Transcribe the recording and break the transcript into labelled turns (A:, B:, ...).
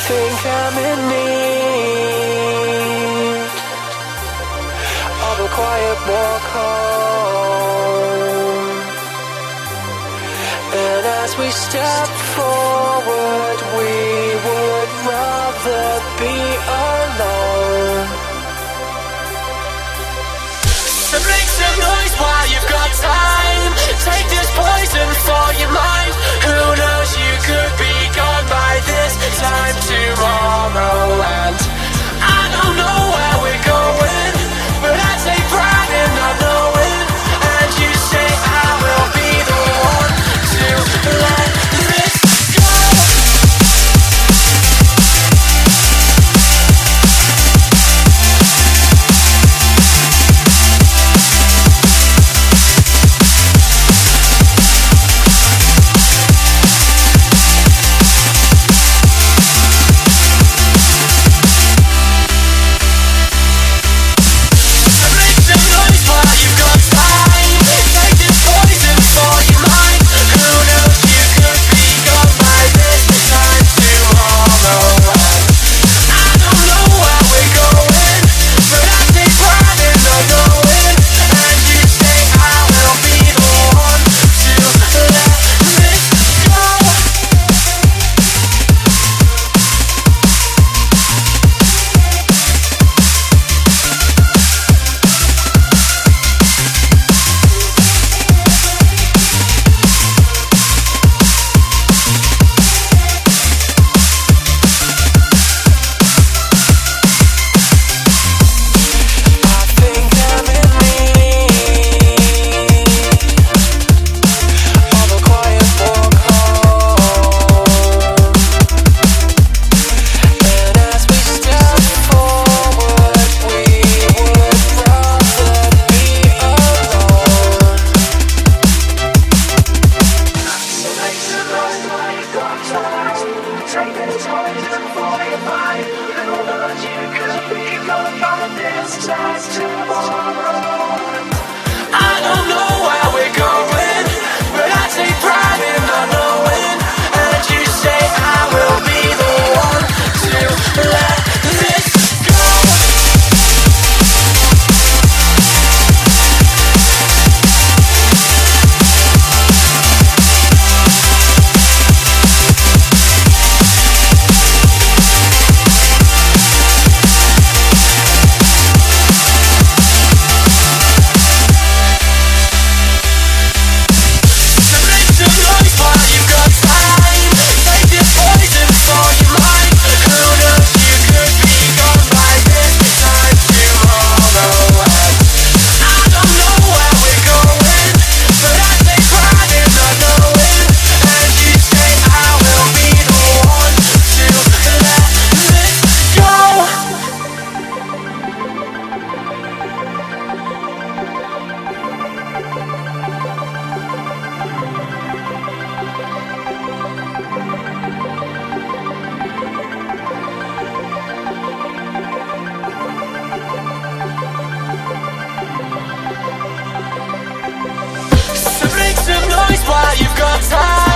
A: think I'm in need of a quiet walk home. And as we step forward, we would rather be alone. So make some noise while you've got time. Take this poison for your mind. Who knows, you could be gone by this time tomorrow. And I don't know where we're going, but I take pride in not knowing. And you say I will be the one to let this go. While you've got time.